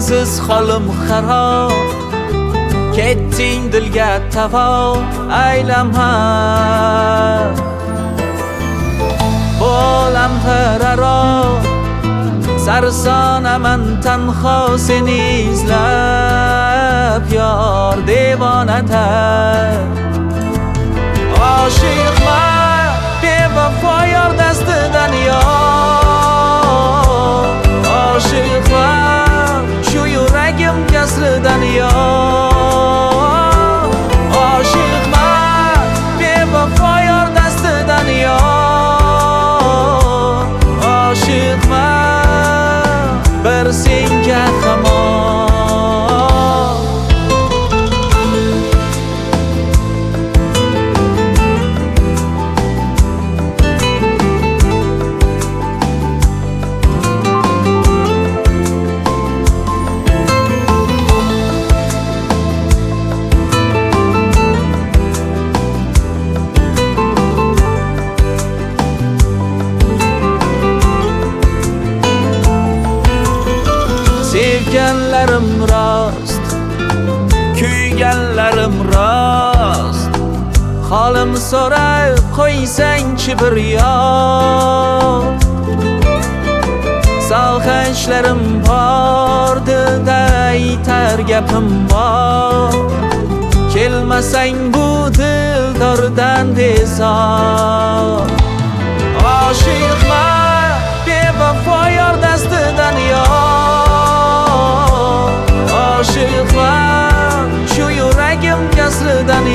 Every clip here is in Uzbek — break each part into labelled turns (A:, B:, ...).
A: sensiz holim xarob, ketding dilga tavo aylama. Bo'lam hararo sarsonaman tanho seni izlab yor devonatar. Oshiqman bevafo yor dastidan yor. Oshiqman shu yuragim kasridan yor. Oshiqman bevafo yor dastidan yor. Oshiqman bir senga hamon. Sevganlarim rost, kuyganlarim rost. Holim so'rab qo'ysangchi bir yor. Sog'inchlarim bor, dilda aytar gapim bor. Kelmasang bu dildordan bezor. Oshiqman bevafo yor dastidan yor. Oshiqman shu yuragim kasridan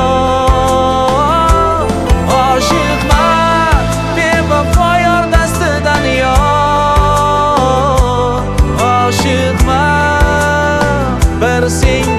A: yor. Oshiqman bevafo yor dastidan yor. Oshiqman bir sen